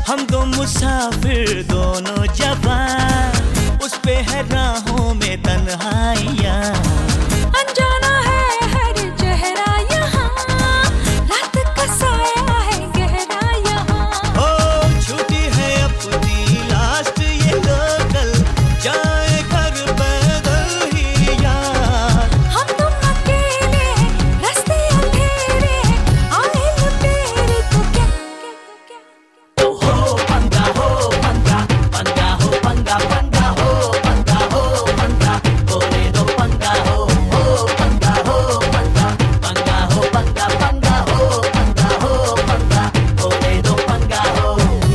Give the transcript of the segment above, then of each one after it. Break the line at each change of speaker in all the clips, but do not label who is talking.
हम दो मुसाफिर दोनों जवान, उस पे है राहों में तन्हाइयाँ।
अनजाना है हर चेहरा यहाँ, रात का साया है गहरा यहाँ।
ओ छूटी है अपनी लास्ट ये लोकल, जाए घर पैदल ही यार।
हम तुम अकेले रास्ते अंधेरे, आए लुटेरे तो क्या
तो हो पंगा हो पंगा, पंगा हो पंगा, पंगा हो पंगा, हो पंगा होने दो पंगा हो पंगा हो पंगा, पंगा हो पंगा, पंगा हो पंगा, हो पंगा होने दो पंगा हो।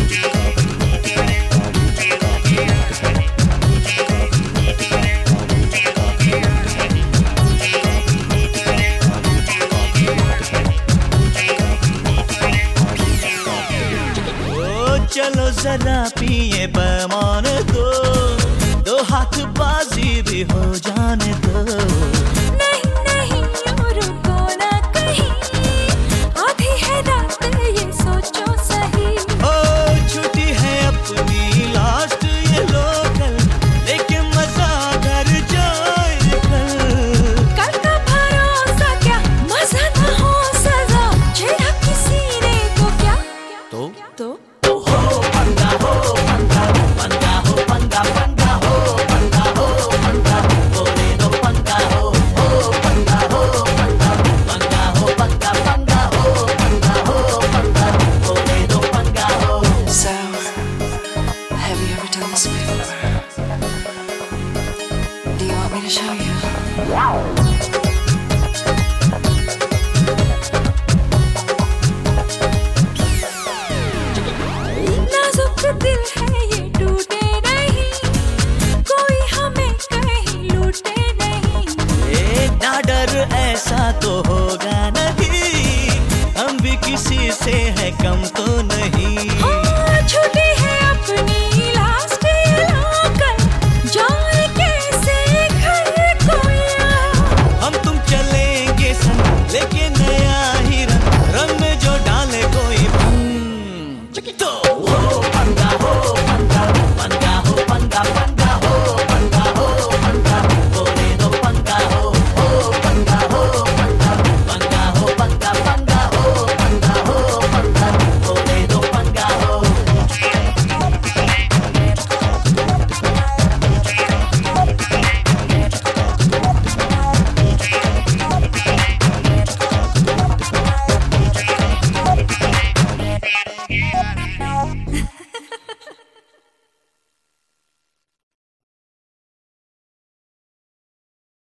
चलो जरा पिए पैमान दो हाथ बाजी भी हो जाने दो।
नहीं नहीं यूं रुको ना कहीं, आधी है रात ये सोचो सही।
ओ छुट्टी है अपनी लास्ट ये लोकल, लेकिन मजा घर जाए
कल का भरोसा क्या, मजा ना हो सजा, छेड़ा किसी ने तो क्या
तो
तो
हो पंगा हो पंगा, पंगा हो पंगा, पंगा हो पंगा, हो पंगा होने दो पंगा हो पंगा हो पंगा, पंगा हो पंगा, पंगा हो पंगा, हो पंगा होने दो पंगा हो।
So, have you ever done this before? Do you want me to show you?
नाजुक दिल है ये टूटे नहीं, कोई हमें कहीं लूटे नहीं।
ना डर ऐसा तो होगा नहीं, हम भी किसी से है कम तो नहीं।